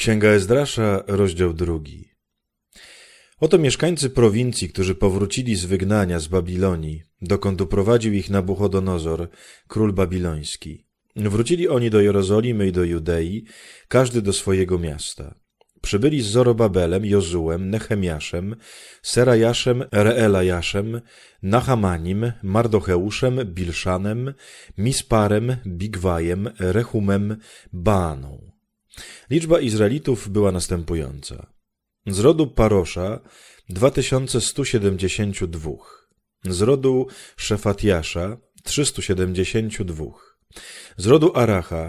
Księga Ezdrasza, rozdział 2. Oto mieszkańcy prowincji, którzy powrócili z wygnania z Babilonii, dokąd uprowadził ich Nabuchodonozor, król babiloński. Wrócili oni do Jerozolimy i do Judei, każdy do swojego miasta. Przybyli z Zorobabelem, Jozułem, Nehemiaszem, Serajaszem, Reelajaszem, Nachamanim, Mardocheuszem, Bilszanem, Misparem, Bigwajem, Rehumem, Baaną. Liczba Izraelitów była następująca. Z rodu Parosza 2172, z rodu Szefatiasza 372, z rodu Aracha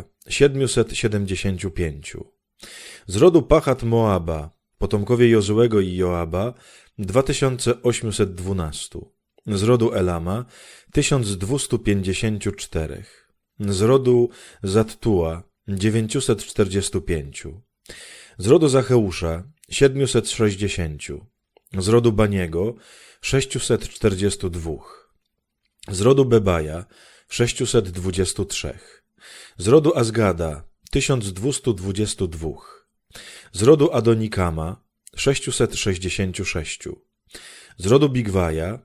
775, z rodu Pachat Moaba, potomkowie Jozuego i Joaba 2812, z rodu Elama 1254, z rodu Zattua 945, z rodu Zacheusza 760, z rodu Baniego 642, z rodu Bebaja 623, z rodu Azgada 1222, z rodu Adonikama 666, z rodu Bigwaja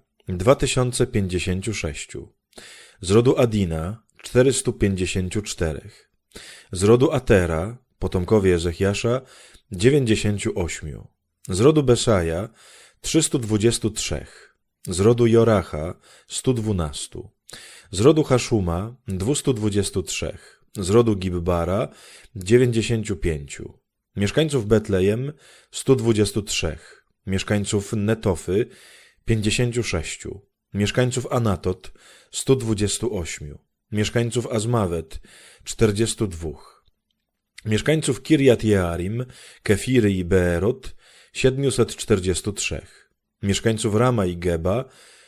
2056, z rodu Adina 454, z rodu Atera, potomkowie Ezechiasza 98, z rodu Besaja 323, z rodu Joracha 112, z rodu Haszuma 223, z rodu Gibbara 95, mieszkańców Betlejem 123, mieszkańców Netofy 56, mieszkańców Anatot 128, mieszkańców Azmawet 42, mieszkańców Kirjat Jearim, Kefiry i Beerot 743, mieszkańców Rama i Geba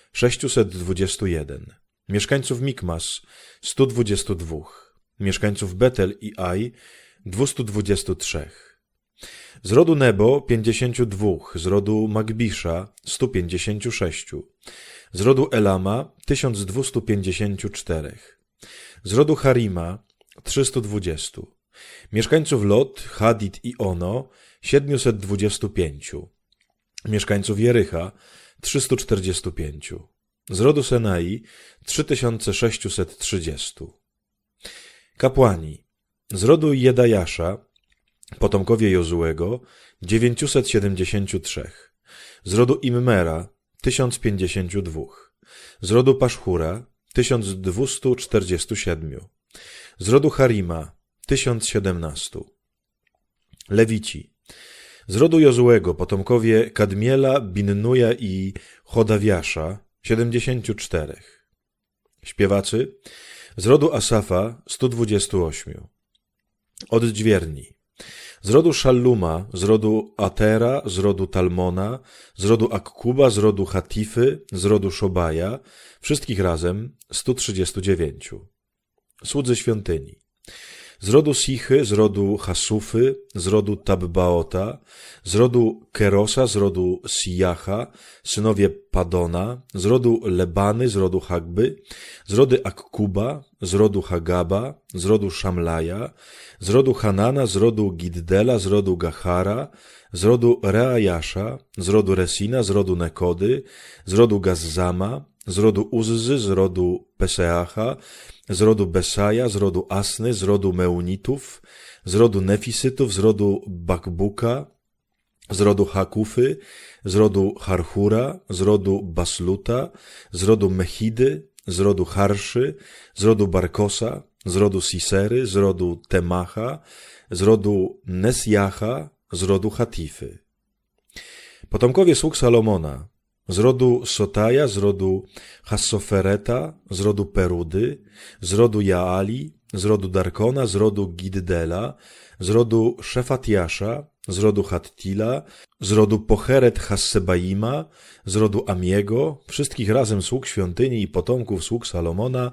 621, mieszkańców Mikmas 122, mieszkańców Betel i Aj 223, z rodu Nebo 52, z rodu Magbisza 156, z rodu Elama 1254, z rodu Harima 320, mieszkańców Lot, Hadid i Ono 725, mieszkańców Jericha 345, z rodu Senai 3630. Kapłani. Z rodu Jedajasza, potomkowie Jozuego 973, z rodu Immera 1052, z rodu Paszchura 1247, z rodu Harima 1017. Lewici. Z rodu Jozuego potomkowie Kadmiela, Binnuja i Chodawiasza 74. Śpiewacy. Z rodu Asafa 128. Odźwierni. Z rodu Szalluma, z rodu Atera, z rodu Talmona, z rodu Akkuba, z rodu Hatify, z rodu Szobaja, wszystkich razem 139. Słudzy świątyni. Z rodu Sichy, z rodu Hasufy, z rodu Tabbaota, z rodu Kerosa, z rodu Sijacha, synowie Padona, z rodu Lebany, z rodu Hagby, z rodu Akkuba, z rodu Hagaba, z rodu Szamlaja, z rodu Hanana, z rodu Giddela, z rodu Gachara, z rodu Reajasza, z rodu Resina, z rodu Nekody, z rodu Gazzama, z rodu Uzzy, z rodu Peseacha, z rodu Besaja, z rodu Asny, z rodu Meunitów, z rodu Nefisytów, z rodu Bakbuka, z rodu Hakufy, z rodu Harhura, z rodu Basluta, z rodu Mechidy, z rodu Harszy, z rodu Barkosa, z rodu Sisery, z rodu Temacha, z rodu Nesjacha, z rodu Hatify. Potomkowie sług Salomona. Z rodu Sotaja, z rodu Hassofereta, z rodu Perudy, z rodu Jaali, z rodu Darkona, z rodu Giddela, z rodu Szefatiasza, z rodu Hattila, z rodu Pocheret Hassebaima, z rodu Amiego, wszystkich razem sług świątyni i potomków sług Salomona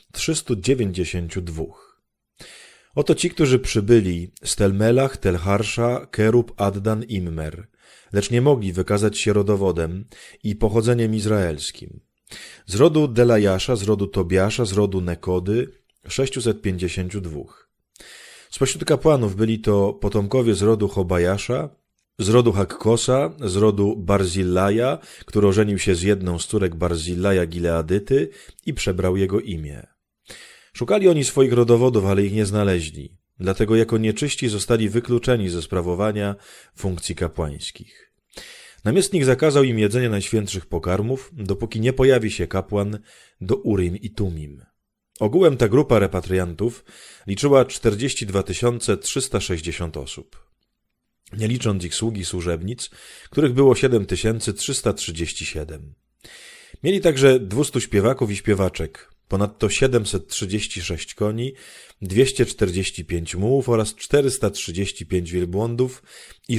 392. Oto ci, którzy przybyli z Telmelach, Telharsza, Kerub, Addan, Immer, lecz nie mogli wykazać się rodowodem i pochodzeniem izraelskim. Z rodu Delajasza, z rodu Tobiasza, z rodu Nekody 652. Spośród kapłanów byli to potomkowie z rodu Chobajasza, z rodu Hakkosa, z rodu Barzillaja, który ożenił się z jedną z córek Barzillaja Gileadyty i przebrał jego imię. Szukali oni swoich rodowodów, ale ich nie znaleźli, dlatego jako nieczyści zostali wykluczeni ze sprawowania funkcji kapłańskich. Namiestnik zakazał im jedzenia najświętszych pokarmów, dopóki nie pojawi się kapłan do Urim i Tumim. Ogółem ta grupa repatriantów liczyła 42 360 osób, nie licząc ich sług i służebnic, których było 7337. Mieli także 200 śpiewaków i śpiewaczek, ponadto 736 koni, 245 mułów oraz 435 wielbłądów i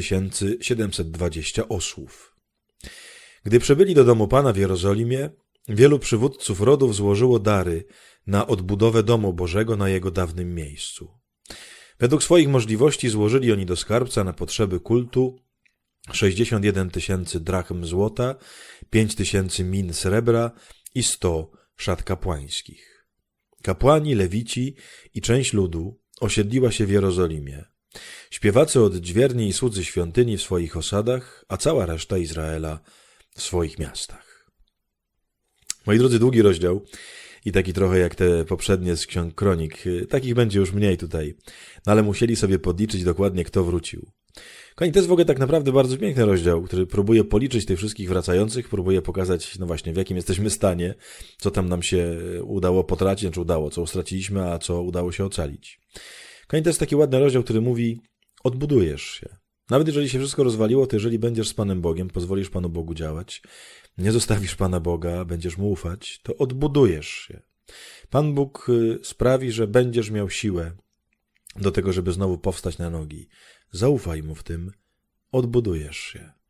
6720 osłów. Gdy przybyli do domu Pana w Jerozolimie, wielu przywódców rodów złożyło dary na odbudowę domu Bożego na jego dawnym miejscu. Według swoich możliwości złożyli oni do skarbca na potrzeby kultu 61 000 drachm złota, 5 000 min srebra i 100 szat kapłańskich. Kapłani, lewici i część ludu osiedliła się w Jerozolimie. Śpiewacy odźwierni i słudzy świątyni w swoich osadach, a cała reszta Izraela w swoich miastach. Moi drodzy, długi rozdział i taki trochę jak te poprzednie z Ksiąg Kronik. Takich będzie już mniej tutaj, no ale musieli sobie podliczyć dokładnie, kto wrócił. Kochani, to jest w ogóle tak naprawdę bardzo piękny rozdział, który próbuje policzyć tych wszystkich wracających, próbuje pokazać, no właśnie, w jakim jesteśmy stanie, co tam nam się udało potracić, czy udało, co straciliśmy, a co udało się ocalić. Kochani, to jest taki ładny rozdział, który mówi, odbudujesz się. Nawet jeżeli się wszystko rozwaliło, to jeżeli będziesz z Panem Bogiem, pozwolisz Panu Bogu działać, nie zostawisz Pana Boga, będziesz mu ufać, to odbudujesz się. Pan Bóg sprawi, że będziesz miał siłę do tego, żeby znowu powstać na nogi. Zaufaj mu w tym, odbudujesz się.